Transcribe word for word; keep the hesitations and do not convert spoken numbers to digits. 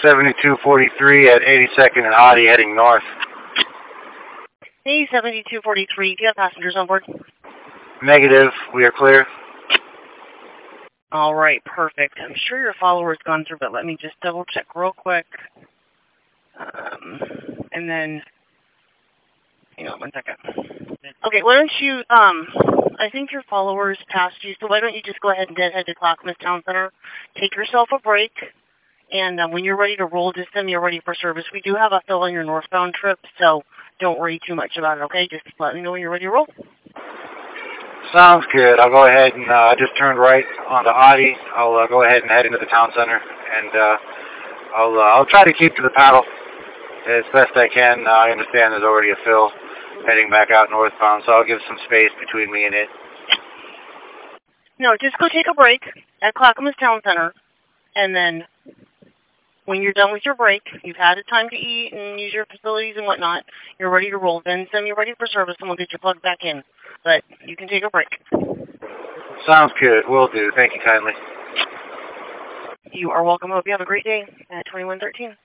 seventy-two forty-three at eighty-second and Audi heading north. Hey, seventy-two forty-three, do you have passengers on board? Negative, we are clear. All right, perfect. I'm sure your follower's gone through, but let me just double check real quick. Um, and then, hang on one second. Okay, why don't you, um, I think your followers passed you, so why don't you just go ahead and head to Clackamas Town Center, take yourself a break, and um, when you're ready to roll, just send me you're ready for service. We do have a fill on your northbound trip, so don't worry too much about it, okay? Just let me know when you're ready to roll. Sounds good. I'll go ahead and, uh, I just turned right onto Audi. I'll uh, go ahead and head into the town center, and uh, I'll, uh, I'll try to keep to the paddle as best I can. Uh, I understand there's already a fill heading back out northbound, so I'll give some space between me and it. No, just go take a break at Clackamas Town Center, and then when you're done with your break, you've had a time to eat and use your facilities and whatnot, you're ready to roll. Then send me ready for service, and we'll get you plugged back in. But you can take a break. Sounds good. Will do. Thank you kindly. You are welcome. Hope you have a great day at twenty-one thirteen.